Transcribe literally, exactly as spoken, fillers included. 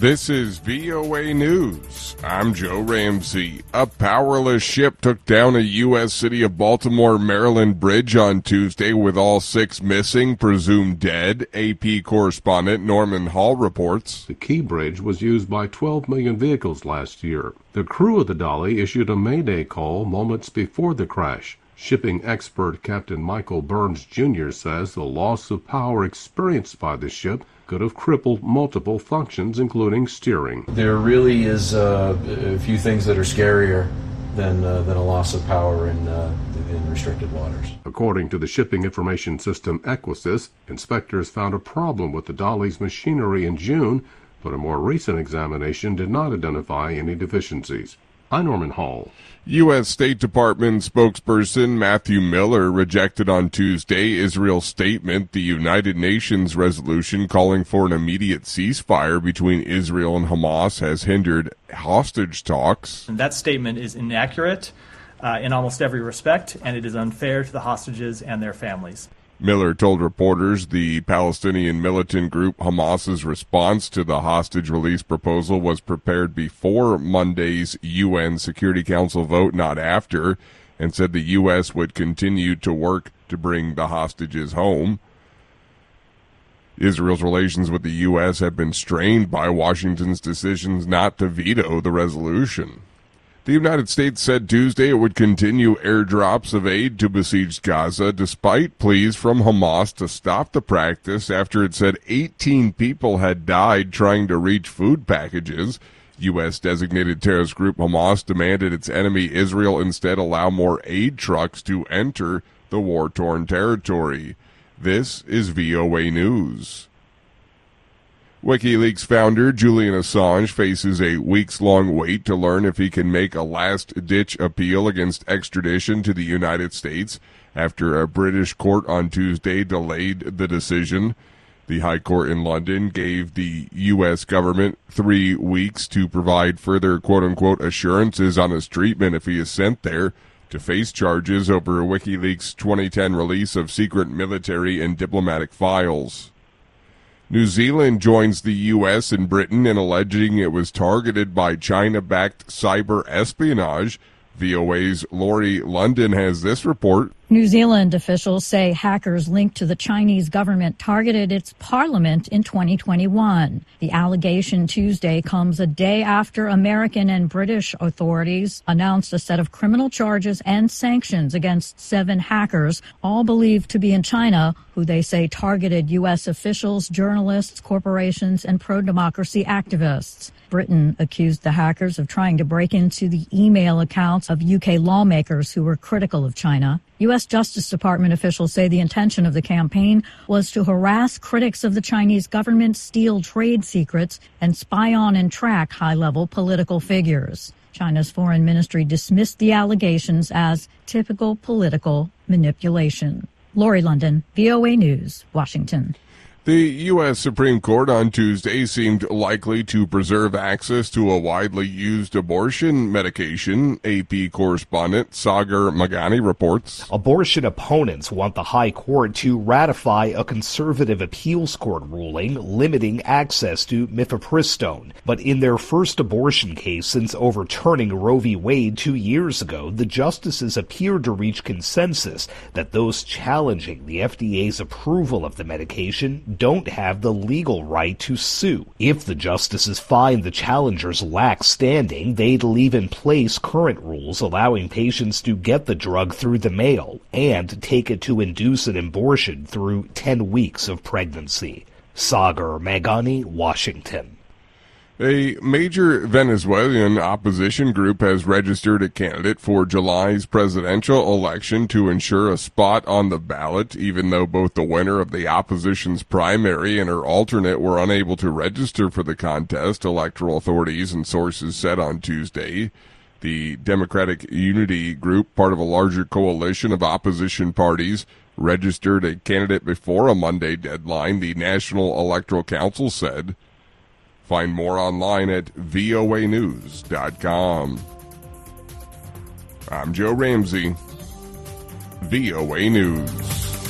This is V O A News. I'm Joe Ramsey. A powerless ship took down a U S city of Baltimore, Maryland bridge on Tuesday with all six missing, presumed dead. A P correspondent Norman Hall reports. The Key Bridge was used by twelve million vehicles last year. The crew of the Dolly issued a mayday call moments before the crash. Shipping expert Captain Michael Burns Junior says the loss of power experienced by the ship could have crippled multiple functions, including steering. There really is uh, a few things that are scarier than uh, than a loss of power in, uh, in restricted waters. According to the shipping information system Equisys, inspectors found a problem with the Dolly's machinery in June, but a more recent examination did not identify any deficiencies. I'm Norman Hall. U S State Department spokesperson Matthew Miller rejected on Tuesday Israel's statement, the United Nations resolution calling for an immediate ceasefire between Israel and Hamas has hindered hostage talks. And that statement is inaccurate uh, in almost every respect, and it is unfair to the hostages and their families. Miller told reporters the Palestinian militant group Hamas's response to the hostage release proposal was prepared before Monday's U N Security Council vote, not after, and said the U S would continue to work to bring the hostages home. Israel's relations with the U S have been strained by Washington's decisions not to veto the resolution. The United States said Tuesday it would continue airdrops of aid to besieged Gaza despite pleas from Hamas to stop the practice after it said eighteen people had died trying to reach food packages. U S-designated terrorist group Hamas demanded its enemy Israel instead allow more aid trucks to enter the war-torn territory. This is V O A News. WikiLeaks founder Julian Assange faces a weeks-long wait to learn if he can make a last-ditch appeal against extradition to the United States after a British court on Tuesday delayed the decision. The High Court in London gave the U S government three weeks to provide further quote-unquote assurances on his treatment if he is sent there to face charges over WikiLeaks' twenty ten release of secret military and diplomatic files. New Zealand joins the U S and Britain in alleging it was targeted by China-backed cyber espionage. V O A's Lori London has this report. New Zealand officials say hackers linked to the Chinese government targeted its parliament in twenty twenty-one. The allegation Tuesday comes a day after American and British authorities announced a set of criminal charges and sanctions against seven hackers, all believed to be in China, who they say targeted U S officials, journalists, corporations, and pro-democracy activists. Britain accused the hackers of trying to break into the email accounts of U K lawmakers who were critical of China. U S Justice Department officials say the intention of the campaign was to harass critics of the Chinese government, steal trade secrets, and spy on and track high-level political figures. China's foreign ministry dismissed the allegations as typical political manipulation. Lori London, V O A News, Washington. The U S Supreme Court on Tuesday seemed likely to preserve access to a widely used abortion medication. A P correspondent Sagar Magani reports. Abortion opponents want the High Court to ratify a conservative appeals court ruling limiting access to mifepristone. But in their first abortion case since overturning Roe v. Wade two years ago, the justices appeared to reach consensus that those challenging the F D A's approval of the medication don't have the legal right to sue. If the justices find the challengers lack standing, they'd leave in place current rules allowing patients to get the drug through the mail and take it to induce an abortion through ten weeks of pregnancy. Sagar Magani, Washington. A major Venezuelan opposition group has registered a candidate for July's presidential election to ensure a spot on the ballot, even though both the winner of the opposition's primary and her alternate were unable to register for the contest, electoral authorities and sources said on Tuesday. The Democratic Unity Group, part of a larger coalition of opposition parties, registered a candidate before a Monday deadline, the National Electoral Council said. Find more online at V O A news dot com. I'm Joe Ramsey, V O A News.